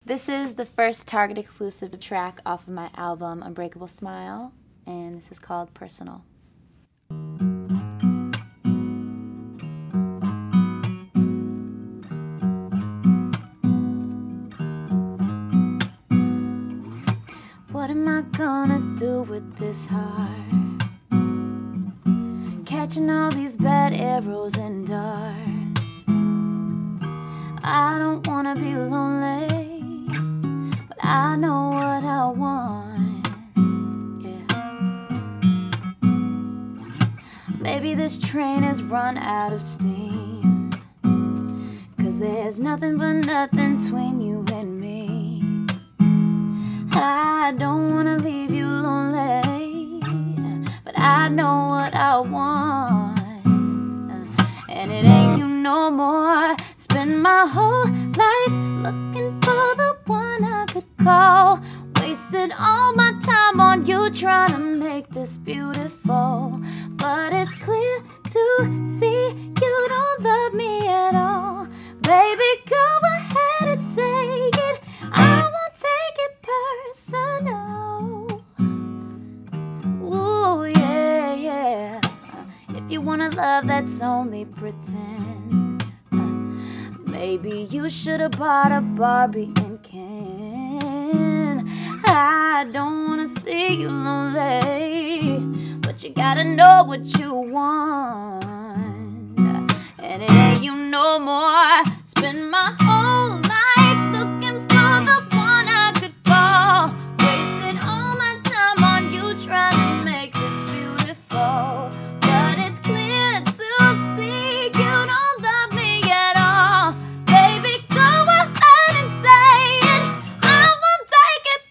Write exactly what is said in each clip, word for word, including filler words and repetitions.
This is the first Target exclusive track off of my album Unbreakable Smile, and this is called Personal. What am I gonna do with this heart? Catching all these bad arrows and darts. I don't wanna be lonely, but I know what I want, yeah. Maybe this train has run out of steam, 'cause there's nothing but nothing between you and me. I don't wanna leave you lonely, but I know what I want, and it ain't you no more. Spend my whole life looking for the one I could call. Wasted all my time on you trying to make this beautiful, but it's clear to see you don't love me at all. Baby, go ahead and say it, I won't take it personal. Ooh, yeah, yeah. If you wanna love that's only pretend, maybe you should've bought a Barbie and Ken. I don't wanna see you lonely, but you gotta know what you want, and it ain't you no more. Spend my whole life looking for the one I could call. Wasted all my time on you trying to make this beautiful, but it's clear to see you don't love me at all. Baby, go ahead and say it, I won't take it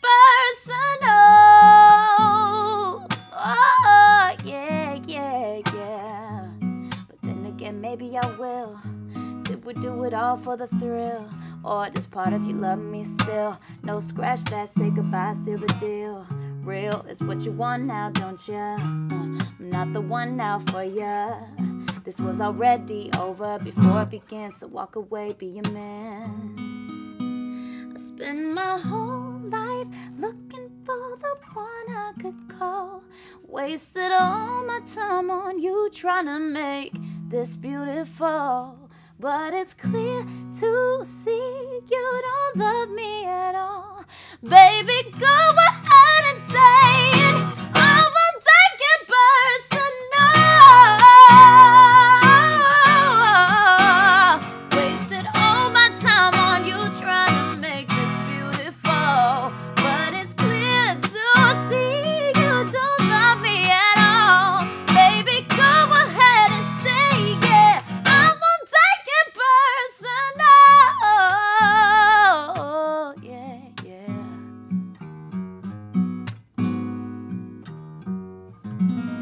personal. Oh, yeah, yeah, yeah. But then again, maybe I will. Did we do it all for the thrill, or does part of you love me still? No, scratch that, say goodbye, seal the deal. Real is what you want now, don't ya? Uh, I'm not the one now for ya. This was already over before it began, so walk away, be a man. I spend my whole life looking for the one I could call. Wasted all my time on you trying to make this beautiful, but it's clear to see you don't love me at all. Baby, go ahead and say it, I won't take it personal. Wasted all my time on you trying to make this beautiful, but it's clear to see you don't love me at all. Baby, go ahead and say it, I won't take it personal. Yeah, yeah.